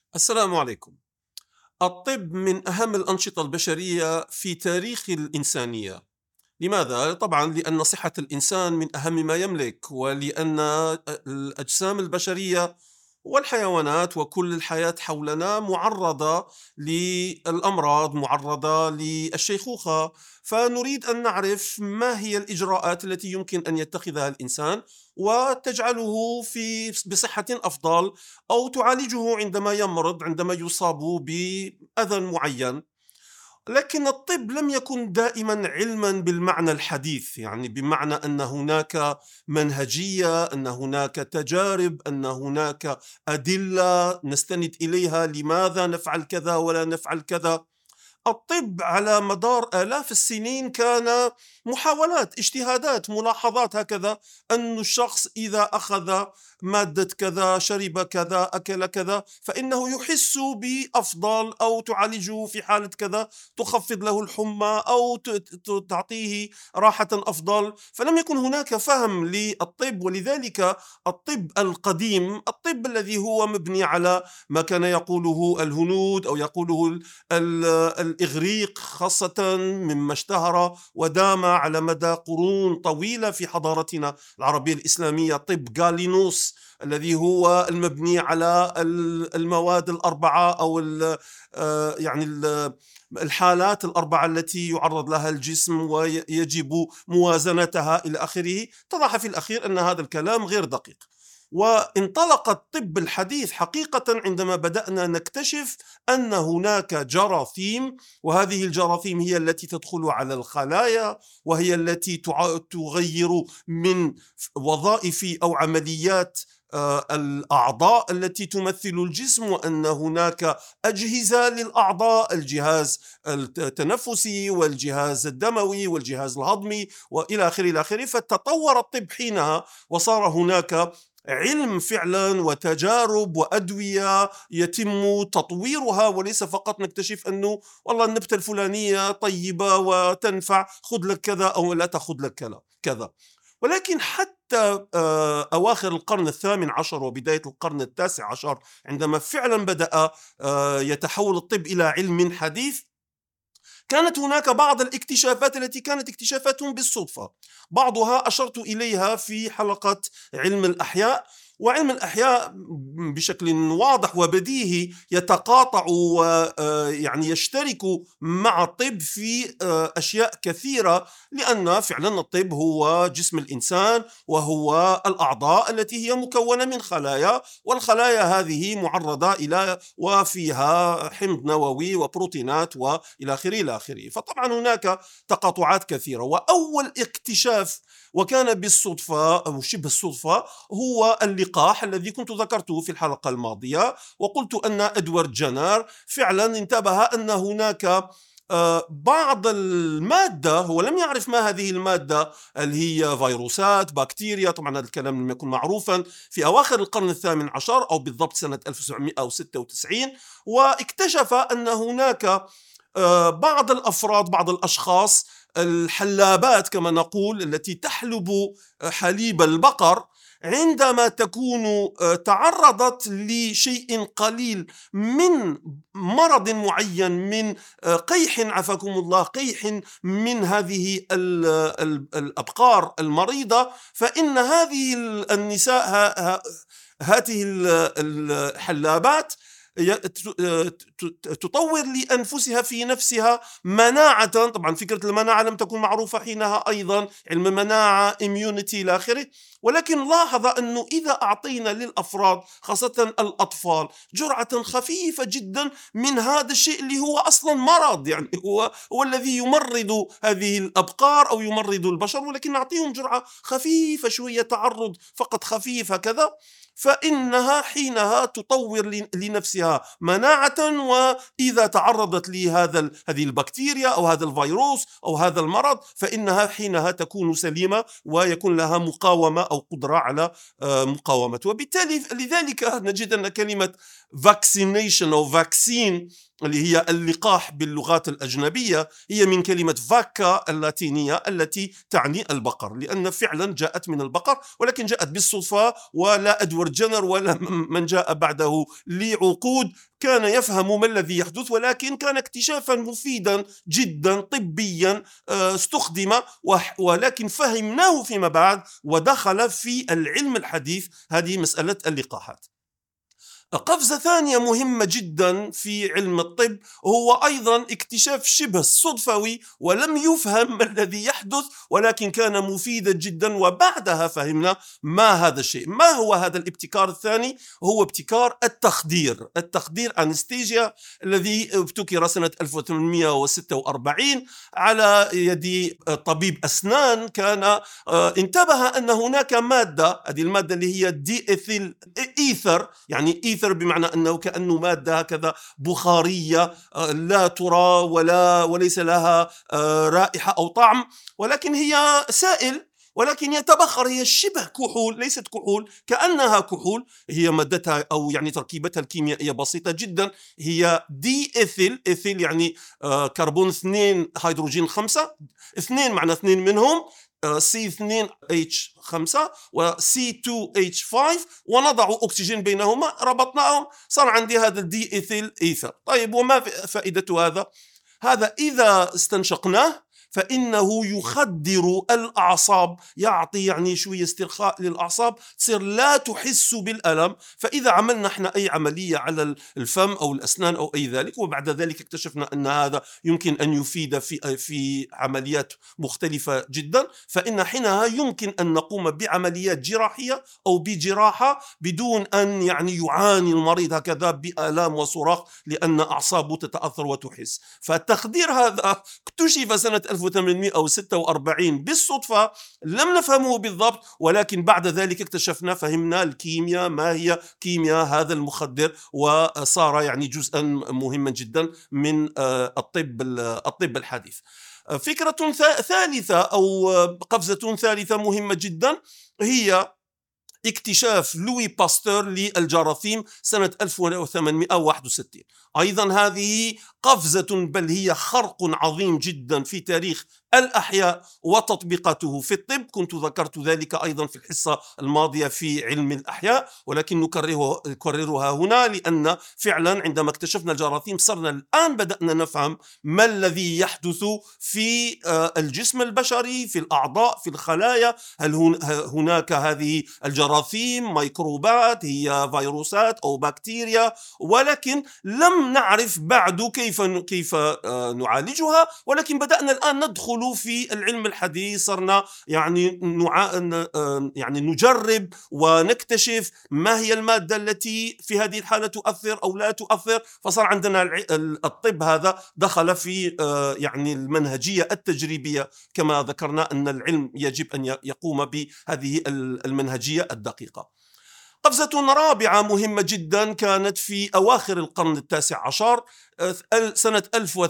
السلام عليكم. الطب من أهم الأنشطة البشرية في تاريخ الإنسانية. لماذا؟ طبعا لأن صحة الإنسان من أهم ما يملك، ولأن الأجسام البشرية والحيوانات وكل الحياة حولنا معرضة للأمراض، معرضة للشيخوخة. فنريد أن نعرف ما هي الإجراءات التي يمكن أن يتخذها الإنسان وتجعله بصحة أفضل، أو تعالجه عندما يمرض، عندما يصاب بأذى معين. لكن الطب لم يكن دائما علما بالمعنى الحديث، يعني بمعنى أن هناك منهجية، أن هناك تجارب، أن هناك أدلة نستند إليها لماذا نفعل كذا ولا نفعل كذا. الطب على مدار آلاف السنين كان محاولات، اجتهادات، ملاحظات هكذا، أن الشخص إذا أخذ مادة كذا، شرب كذا، أكل كذا، فإنه يحس بأفضل، أو تعالجه في حالة كذا، تخفض له الحمى أو تعطيه راحة أفضل. فلم يكن هناك فهم للطب، ولذلك الطب القديم، الطب الذي هو مبني على ما كان يقوله الهنود أو يقوله الإغريق خاصة، مما اشتهر ودام على مدى قرون طويلة في حضارتنا العربية الإسلامية، طب غالينوس، الذي هو المبني على المواد الأربعة، أو الحالات الأربعة التي يعرض لها الجسم ويجب موازنتها إلى آخره. اتضح في الأخير أن هذا الكلام غير دقيق. وانطلق الطب الحديث حقيقة عندما بدأنا نكتشف أن هناك جراثيم، وهذه الجراثيم هي التي تدخل على الخلايا، وهي التي تغير من وظائف أو عمليات الأعضاء التي تمثل الجسم، وأن هناك أجهزة للأعضاء، الجهاز التنفسي والجهاز الدموي والجهاز الهضمي وإلى آخره إلى آخره. فتطور الطب حينها، وصار هناك علم فعلا وتجارب وأدوية يتم تطويرها، وليس فقط نكتشف أنه والله النبتة الفلانية طيبة وتنفع، خذ لك كذا أو لا تأخذ لك كذا. ولكن حتى أواخر القرن الثامن عشر وبداية القرن التاسع عشر، عندما فعلا بدأ يتحول الطب إلى علم حديث، كانت هناك بعض الاكتشافات التي كانت اكتشافات بالصدفة. بعضها أشرت إليها في حلقة علم الأحياء. وعلم الأحياء بشكل واضح وبديهي يتقاطع ويعني يشترك مع الطب في أشياء كثيرة، لأن فعلا الطب هو جسم الإنسان، وهو الأعضاء التي هي مكونة من خلايا، والخلايا هذه معرضة إلى وفيها حمض نووي وبروتينات وإلى آخره إلى آخره. فطبعا هناك تقاطعات كثيرة. وأول اكتشاف، وكان بالصدفة أو شبه الصدفة، هو اللقاح الذي كنت ذكرته في الحلقة الماضية، وقلت أن إدوارد جنر فعلا انتبه أن هناك بعض المادة، هو لم يعرف ما هذه المادة، هل هي فيروسات، بكتيريا، طبعا هذا الكلام لم يكن معروفا في أواخر القرن الثامن عشر أو بالضبط سنة 1996. واكتشف أن هناك بعض الأفراد، بعض الأشخاص، الحلابات كما نقول، التي تحلب حليب البقر، عندما تكون تعرضت لشيء قليل من مرض معين، من قيح عافاكم الله، قيح من هذه الأبقار المريضة، فإن هذه النساء، هذه الحلابات تطور لأنفسها في نفسها مناعة. طبعا فكرة المناعة لم تكن معروفة حينها أيضا، علم المناعة، immunity إلى آخره. ولكن لاحظ أنه إذا أعطينا للأفراد خاصة الأطفال جرعة خفيفة جدا من هذا الشيء اللي هو أصلا مرض، يعني هو الذي يمرض هذه الأبقار أو يمرض البشر، ولكن نعطيهم جرعة خفيفة شوية، تعرض فقط خفيف هكذا، فإنها حينها تطور لنفسها مناعة. وإذا تعرضت هذه البكتيريا أو هذا الفيروس أو هذا المرض، فإنها حينها تكون سليمة ويكون لها مقاومة أو قدرة على مقاومة. وبالتالي لذلك نجد أن كلمة vaccination أو vaccine اللي هي اللقاح باللغات الأجنبية هي من كلمة فاكا اللاتينية التي تعني البقر، لأن فعلا جاءت من البقر، ولكن جاءت بالصدفة، ولا أدوارد جنر ولا من جاء بعده لعقود كان يفهم ما الذي يحدث، ولكن كان اكتشافا مفيدا جدا طبيا استخدم، ولكن فهمناه فيما بعد ودخل في العلم الحديث، هذه مسألة اللقاحات. قفزة ثانية مهمة جدا في علم الطب هو أيضا اكتشاف شبه صدفوي ولم يفهم ما الذي يحدث، ولكن كان مفيدا جدا، وبعدها فهمنا ما هذا الشيء. ما هو هذا الابتكار الثاني؟ هو ابتكار التخدير أنستيجيا، الذي ابتكر سنة 1846 على يد طبيب أسنان. كان انتبه أن هناك مادة، هذه المادة اللي هي دي إيثيل إيثر، يعني إيثر بمعنى أنه كأنه مادة هكذا بخارية لا ترى وليس لها رائحة أو طعم، ولكن هي سائل، ولكن يتبخر، هي شبه كحول، ليست كحول، كأنها كحول. هي مادتها أو يعني تركيبتها الكيميائية بسيطة جدا، هي دي إيثيل يعني كربون 2 هيدروجين 5، 2 معنى 2 منهم C2H5 و C2H5، ونضع أكسجين بينهما، ربطناهم، صار عندي هذا الدي إيثيل إيثر. طيب، وما فائدة هذا؟ هذا إذا استنشقناه فإنه يخدر الأعصاب، يعطي يعني شوية استرخاء للأعصاب، تصير لا تحس بالألم. فإذا عملنا احنا أي عملية على الفم أو الأسنان أو أي ذلك، وبعد ذلك اكتشفنا أن هذا يمكن أن يفيد في عمليات مختلفة جدا، فإن حينها يمكن أن نقوم بعمليات جراحية أو بجراحة بدون أن يعني يعاني المريض هكذا بآلام وصراخ، لأن أعصابه تتأثر وتحس. فالتخدير هذا اكتشف سنة 1846 بالصدفة، لم نفهمه بالضبط، ولكن بعد ذلك فهمنا الكيمياء، ما هي كيمياء هذا المخدر، وصار يعني جزءا مهما جدا من الطب الحديث. فكرة ثالثة أو قفزة ثالثة مهمة جدا هي اكتشاف لوي باستور للجراثيم سنة 1861. أيضا هذه قفزة، بل هي خرق عظيم جدا في تاريخ الأحياء وتطبيقاته في الطب. كنت ذكرت ذلك أيضا في الحصة الماضية في علم الأحياء، ولكن نكررها هنا، لأن فعلا عندما اكتشفنا الجراثيم صرنا الآن بدأنا نفهم ما الذي يحدث في الجسم البشري، في الأعضاء، في الخلايا. هل هناك هذه الجراثيم ميكروبات، هي فيروسات أو بكتيريا، ولكن لم نعرف بعد كيف نعالجها. ولكن بدأنا الآن ندخل في العلم الحديث، صرنا يعني نجرب ونكتشف ما هي المادة التي في هذه الحالة تؤثر أو لا تؤثر. فصار عندنا الطب هذا دخل في يعني المنهجية التجريبية، كما ذكرنا أن العلم يجب أن يقوم بهذه المنهجية الدقيقة. قفزة رابعة مهمة جدا كانت في أواخر القرن التاسع عشر، سنة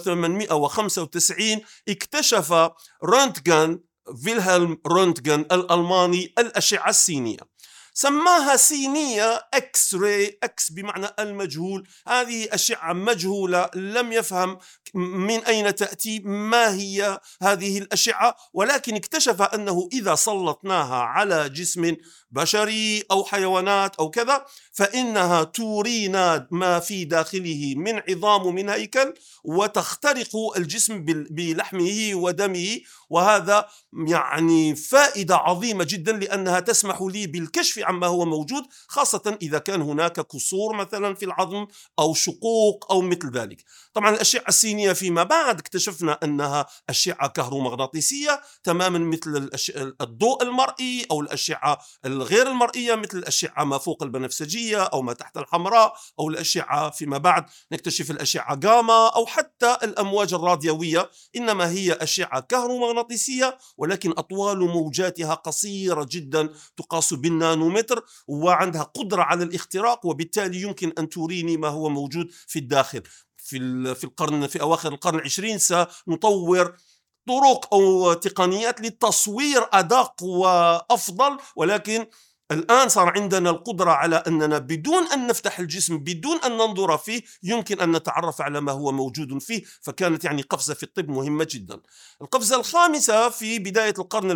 1895 اكتشف فيلهلم رونتغن الألماني الأشعة السينية. سماها سينية اكس راي، اكس بمعنى المجهول، هذه أشعة مجهولة، لم يفهم من أين تأتي، ما هي هذه الأشعة، ولكن اكتشف أنه إذا سلطناها على جسم بشري أو حيوانات أو كذا، فإنها تورينا ما في داخله من عظام ومن هيكل، وتخترق الجسم بلحمه ودمه. وهذا يعني فائدة عظيمة جدا، لأنها تسمح لي بالكشف عما هو موجود، خاصة إذا كان هناك كسور مثلا في العظم أو شقوق أو مثل ذلك. طبعا الأشعة السينية فيما بعد اكتشفنا أنها أشعة كهرومغناطيسية تماما مثل الضوء المرئي، أو الأشعة الغير المرئية مثل الأشعة ما فوق البنفسجية أو ما تحت الحمراء، أو الأشعة فيما بعد نكتشف الأشعة غاما، أو حتى الأمواج الراديوية، إنما هي أشعة كهرومغناطيسية، ولكن أطوال موجاتها قصيرة جدا تقاس بالنانومتر، وعندها قدرة على الاختراق، وبالتالي يمكن أن تريني ما هو موجود في الداخل. في أواخر القرن العشرين سنطور طرق أو تقنيات للتصوير أدق وأفضل، ولكن الآن صار عندنا القدرة على أننا بدون أن نفتح الجسم، بدون أن ننظر فيه، يمكن أن نتعرف على ما هو موجود فيه. فكانت يعني قفزة في الطب مهمة جدا. القفزة الخامسة في بداية القرن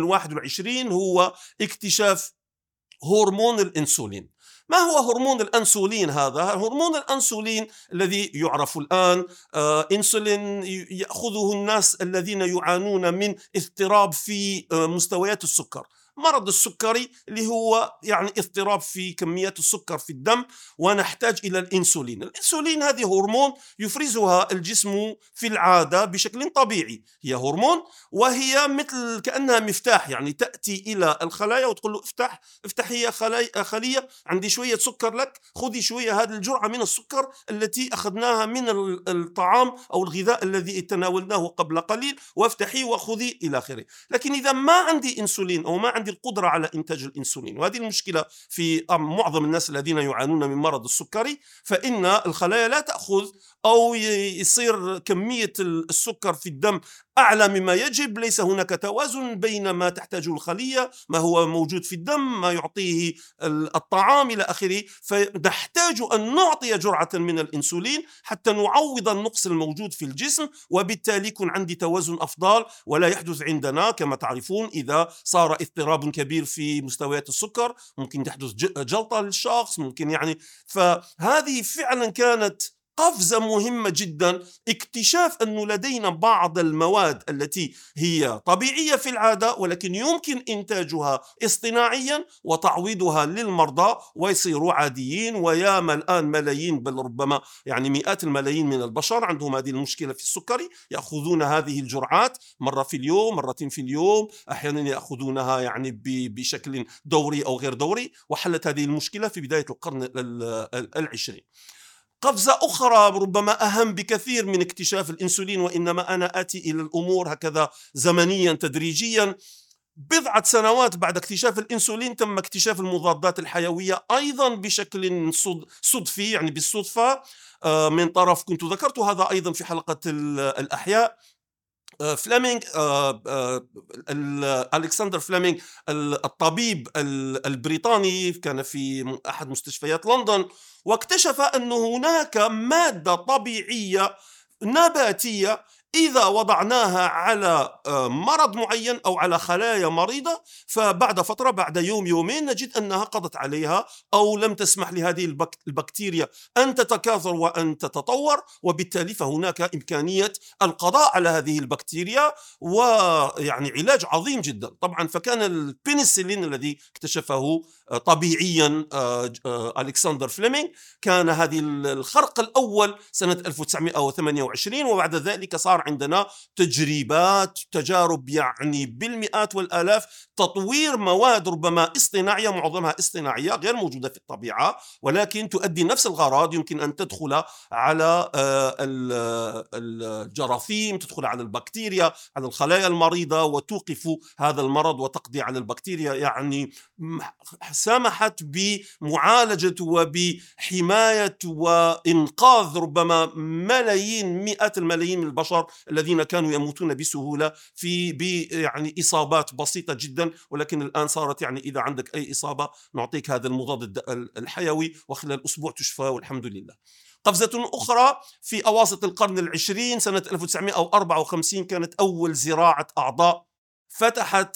21 هو اكتشاف هرمون الأنسولين. ما هو هرمون الأنسولين هذا؟ هرمون الأنسولين الذي يعرف الآن إنسولين يأخذه الناس الذين يعانون من اضطراب في مستويات السكر. مرض السكري اللي هو يعني اضطراب في كميات السكر في الدم، ونحتاج إلى الإنسولين. الإنسولين هذه هرمون يفرزها الجسم في العادة بشكل طبيعي، هي هرمون وهي مثل كأنها مفتاح، يعني تأتي إلى الخلايا وتقول له افتح هي خلية، عندي شوية سكر لك، خذي شوية هذه الجرعة من السكر التي أخذناها من الطعام أو الغذاء الذي تناولناه قبل قليل، وافتحي وخذي إلى آخره. لكن إذا ما عندي إنسولين أو ما عندي القدرة على إنتاج الإنسولين، وهذه المشكلة في معظم الناس الذين يعانون من مرض السكري، فإن الخلايا لا تأخذ، أو يصير كمية السكر في الدم أعلى مما يجب، ليس هناك توازن بين ما تحتاجه الخلية، ما هو موجود في الدم، ما يعطيه الطعام إلى آخره. فنحتاج أن نعطي جرعة من الإنسولين حتى نعوض النقص الموجود في الجسم، وبالتالي يكون عندي توازن أفضل، ولا يحدث عندنا كما تعرفون إذا صار اضطراب كبير في مستويات السكر ممكن تحدث جلطة للشخص، ممكن يعني. فهذه فعلا كانت قفزة مهمة جدا، اكتشاف أنه لدينا بعض المواد التي هي طبيعية في العادة ولكن يمكن إنتاجها اصطناعيا وتعويضها للمرضى ويصيروا عاديين. وياما الآن ملايين، بل ربما يعني مئات الملايين من البشر عندهم هذه المشكلة في السكري، يأخذون هذه الجرعات مرة في اليوم، مرتين في اليوم، أحيانا يأخذونها يعني بشكل دوري أو غير دوري، وحلت هذه المشكلة في بداية القرن 20. قفزة أخرى ربما أهم بكثير من اكتشاف الإنسولين، وإنما أنا آتي إلى الأمور هكذا زمنيا تدريجيا. بضعة سنوات بعد اكتشاف الإنسولين تم اكتشاف المضادات الحيوية أيضا بشكل صدفي، يعني بالصدفة، من طرف كنت ذكرت هذا أيضا في حلقة الأحياء. فليمنغ، ألكسندر فليمنغ الطبيب البريطاني، كان في أحد مستشفيات لندن، واكتشف أن هناك مادة طبيعية نباتية إذا وضعناها على مرض معين أو على خلايا مريضة، فبعد فترة، بعد يوم يومين، نجد أنها قضت عليها أو لم تسمح لهذه البكتيريا أن تتكاثر وأن تتطور، وبالتالي فهناك إمكانية القضاء على هذه البكتيريا، ويعني علاج عظيم جدا. طبعا فكان البنسلين الذي اكتشفه طبيعيا ألكسندر فليمنغ كان هذه الخرق الأول سنة 1928، وبعد ذلك صار عندنا تجربات، تجارب يعني بالمئات والآلاف، تطوير مواد ربما اصطناعية، معظمها اصطناعية غير موجودة في الطبيعة ولكن تؤدي نفس الغرض. يمكن أن تدخل على الجراثيم، تدخل على البكتيريا، على الخلايا المريضة، وتوقف هذا المرض وتقضي على البكتيريا. يعني سمحت بمعالجة وبحماية وإنقاذ ربما ملايين، مئات الملايين من البشر الذين كانوا يموتون بسهولة في يعني إصابات بسيطة جدا. ولكن الآن صارت يعني إذا عندك أي إصابة نعطيك هذا المضاد الحيوي وخلال أسبوع تشفى والحمد لله. قفزة أخرى في أواسط القرن 20 سنة 1954 كانت أول زراعة أعضاء. فتحت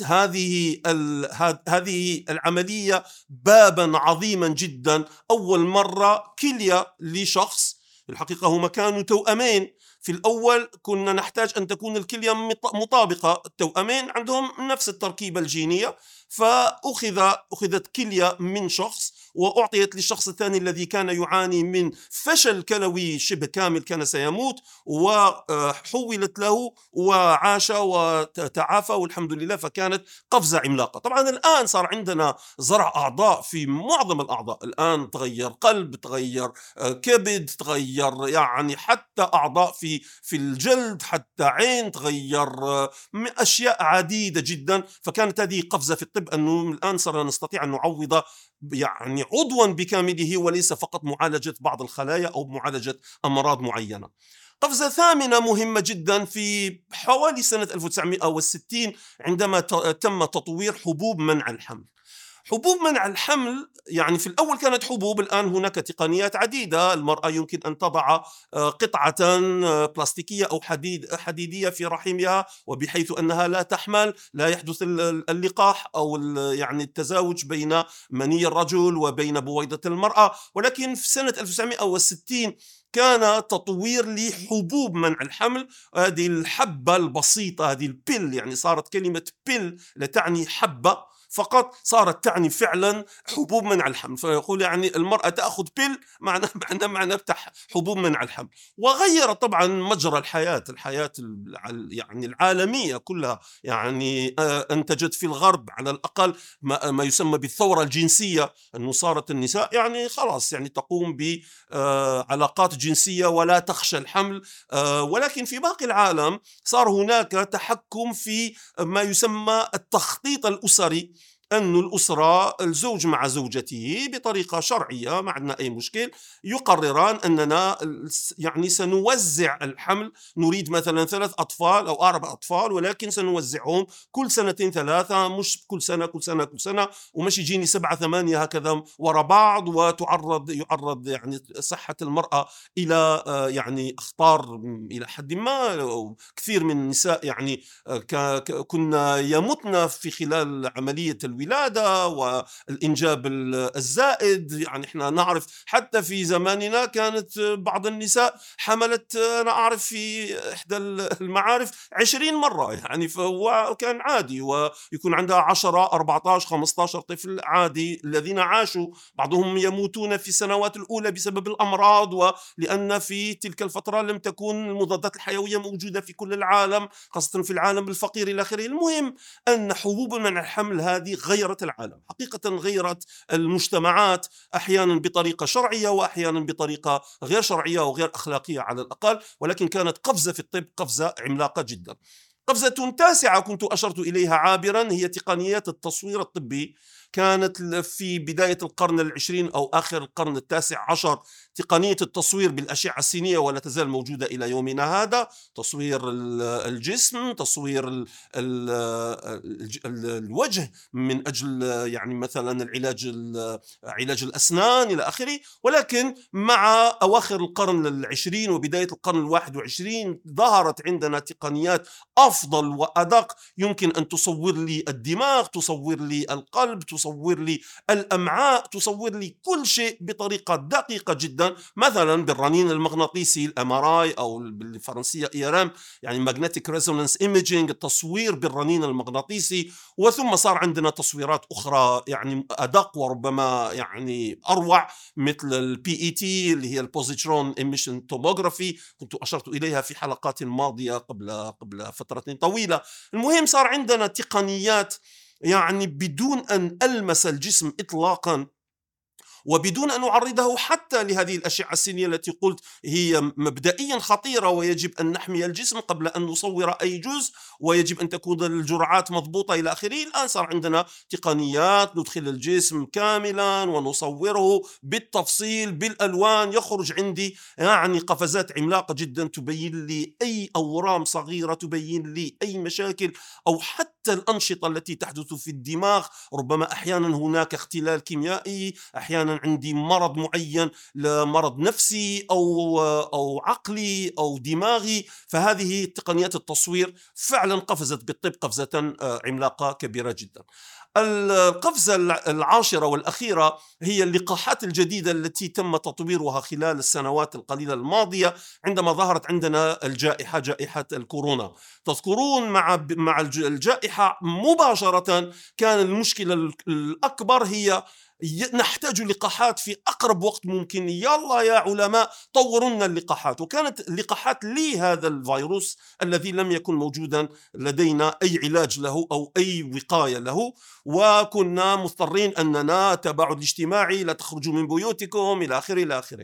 هذه العملية بابا عظيما جدا. أول مرة كلية لشخص، الحقيقة هما كانوا توأمين. في الأول كنا نحتاج أن تكون الكلية مطابقة، التوأمين عندهم نفس التركيبة الجينية، فأخذت كلية من شخص وأعطيت للشخص الثاني الذي كان يعاني من فشل كلوي شبه كامل، كان سيموت، وحولت له وعاش وتعافى والحمد لله. فكانت قفزة عملاقة. طبعا الآن صار عندنا زرع أعضاء في معظم الأعضاء، الآن تغير قلب، تغير كبد، تغير يعني حتى أعضاء في الجلد، حتى عين، تغير أشياء عديدة جدا. فكانت هذه قفزة في الطب، أنه الآن صرنا نستطيع أن نعوض يعني عضوا بكامله وليس فقط معالجة بعض الخلايا أو معالجة أمراض معينة. قفزة ثامنة مهمة جدا في حوالي سنة 1960 عندما تم تطوير حبوب منع الحمل. حبوب منع الحمل يعني في الأول كانت حبوب، الآن هناك تقنيات عديدة. المرأة يمكن أن تضع قطعة بلاستيكية أو حديدية في رحمها، وبحيث أنها لا تحمل لا يحدث اللقاح أو يعني التزاوج بين مني الرجل وبين بويضة المرأة. ولكن في سنة 1960 كان تطوير لحبوب منع الحمل، هذه الحبة البسيطة، هذه البيل، يعني صارت كلمة بيل لا تعني حبة فقط، صارت تعني فعلا حبوب منع الحمل. فيقول يعني المرأة تأخذ بيل معنى بتاع حبوب منع الحمل. وغير طبعا مجرى الحياة يعني العالمية كلها. يعني أنتجت في الغرب على الأقل ما يسمى بالثورة الجنسية، أنه صارت النساء يعني خلاص يعني تقوم بعلاقات جنسية ولا تخشى الحمل. ولكن في باقي العالم صار هناك تحكم في ما يسمى التخطيط الأسري، أن الأسرة الزوج مع زوجته بطريقة شرعية ما عندنا أي مشكل يقرران أننا يعني سنوزع الحمل، نريد مثلا 3 أطفال أو 4 أطفال، ولكن سنوزعهم كل 2 3، مش كل سنة كل سنة كل سنة، ومش يجيني 7 8 هكذا ورا بعض، يعرض يعني صحة المرأة إلى يعني أخطار إلى حد ما. كثير من النساء يعني كنا يمتن في خلال عملية الولادة والإنجاب الزائد. يعني احنا نعرف حتى في زماننا كانت بعض النساء حملت، أنا أعرف في إحدى المعارف 20 مرة، يعني فهو كان عادي، ويكون عندها 10 14 15 طفل عادي، الذين عاشوا بعضهم يموتون في السنوات الأولى بسبب الأمراض، ولأن في تلك الفترة لم تكن المضادات الحيوية موجودة في كل العالم، خاصة في العالم الفقير إلى آخره. المهم أن حبوب منع الحمل هذه غيرت العالم حقيقة، غيرت المجتمعات، أحيانا بطريقة شرعية وأحيانا بطريقة غير شرعية وغير أخلاقية على الأقل، ولكن كانت قفزة في الطب، قفزة عملاقة جدا. قفزة تاسعة كنت أشرت إليها عابرا هي تقنيات التصوير الطبي. كانت في بداية القرن العشرين أو آخر القرن التاسع عشر تقنية التصوير بالأشعة السينية، ولا تزال موجودة إلى يومنا هذا. تصوير الجسم، تصوير الوجه من أجل يعني مثلا علاج الأسنان إلى آخره. ولكن مع أواخر القرن العشرين وبداية القرن الواحد وعشرين ظهرت عندنا تقنيات أفضل وأدق، يمكن أن تصور لي الدماغ، تصور لي القلب، تصور لي الأمعاء، تصور لي كل شيء بطريقة دقيقة جدا، مثلا بالرنين المغناطيسي الأماراي أو بالفرنسية إيرام، يعني magnetic resonance imaging، التصوير بالرنين المغناطيسي. وثم صار عندنا تصويرات أخرى يعني أدق وربما يعني أروع، مثل PET اللي هي البوزيترون إيميشن توموغرافي، كنت أشرت إليها في حلقات ماضية قبل فترة طويلة. المهم صار عندنا تقنيات يعني بدون أن ألمس الجسم إطلاقا، وبدون أن أعرضه حتى لهذه الأشعة السينية التي قلت هي مبدئيا خطيرة، ويجب أن نحمي الجسم قبل أن نصور أي جزء، ويجب أن تكون الجرعات مضبوطة إلى آخره. الآن صار عندنا تقنيات ندخل الجسم كاملا ونصوره بالتفصيل بالألوان، يخرج عندي يعني قفزات عملاقة جدا تبين لي أي أورام صغيرة، تبين لي أي مشاكل، أو حتى الأنشطة التي تحدث في الدماغ. ربما أحيانا هناك اختلال كيميائي، أحيانا عندي مرض معين، مرض نفسي أو عقلي أو دماغي. فهذه تقنيات التصوير فعلا قفزت بالطب قفزة عملاقة كبيرة جدا. القفزة العاشرة والأخيرة هي اللقاحات الجديدة التي تم تطويرها خلال السنوات القليلة الماضية، عندما ظهرت عندنا جائحة الكورونا. تذكرون مع الجائحة مباشرة كان المشكلة الأكبر هي نحتاج لقاحات في أقرب وقت ممكن، يلا يا علماء طوروا لنا اللقاحات. وكانت اللقاحات لهذا الفيروس الذي لم يكن موجودا لدينا أي علاج له أو أي وقاية له، وكنا مضطرين أننا تباعد اجتماعي، لا تخرجوا من بيوتكم إلى آخره إلى آخره.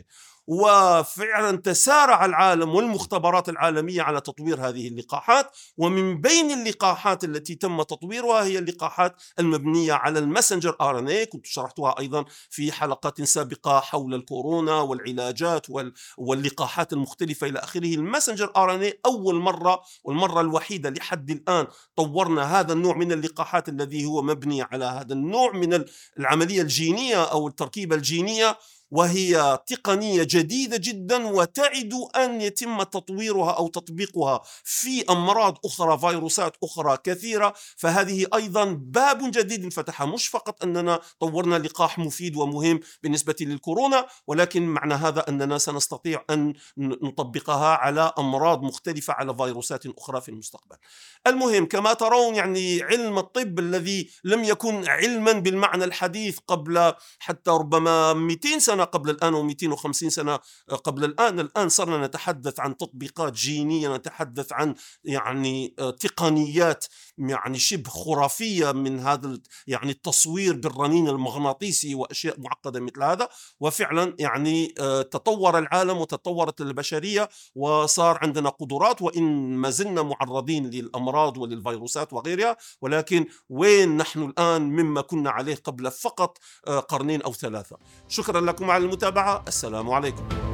وفعلا تسارع العالم والمختبرات العالمية على تطوير هذه اللقاحات. ومن بين اللقاحات التي تم تطويرها هي اللقاحات المبنية على الماسنجر RNA، كنت شرحتها أيضا في حلقات سابقة حول الكورونا والعلاجات واللقاحات المختلفة إلى آخره. الماسنجر RNA أول مرة والمرة الوحيدة لحد الآن طورنا هذا النوع من اللقاحات الذي هو مبني على هذا النوع من العملية الجينية أو التركيبة الجينية، وهي تقنية جديدة جدا وتعد أن يتم تطويرها أو تطبيقها في أمراض أخرى، فيروسات أخرى كثيرة. فهذه أيضا باب جديد انفتح، مش فقط أننا طورنا لقاح مفيد ومهم بالنسبة للكورونا، ولكن معنى هذا أننا سنستطيع أن نطبقها على أمراض مختلفة، على فيروسات أخرى في المستقبل. المهم كما ترون يعني علم الطب الذي لم يكن علما بالمعنى الحديث قبل حتى ربما 200 سنة قبل الآن و250 سنة قبل الآن صرنا نتحدث عن تطبيقات جينية، نتحدث عن يعني تقنيات يعني شبه خرافية من هذا يعني التصوير بالرنين المغناطيسي وأشياء معقدة مثل هذا. وفعلا يعني تطور العالم وتطورت البشرية وصار عندنا قدرات، وإن ما زلنا معرضين للأمراض وللفيروسات وغيرها، ولكن وين نحن الآن مما كنا عليه قبل فقط قرنين أو 3. شكرا لكم على المتابعة. السلام عليكم.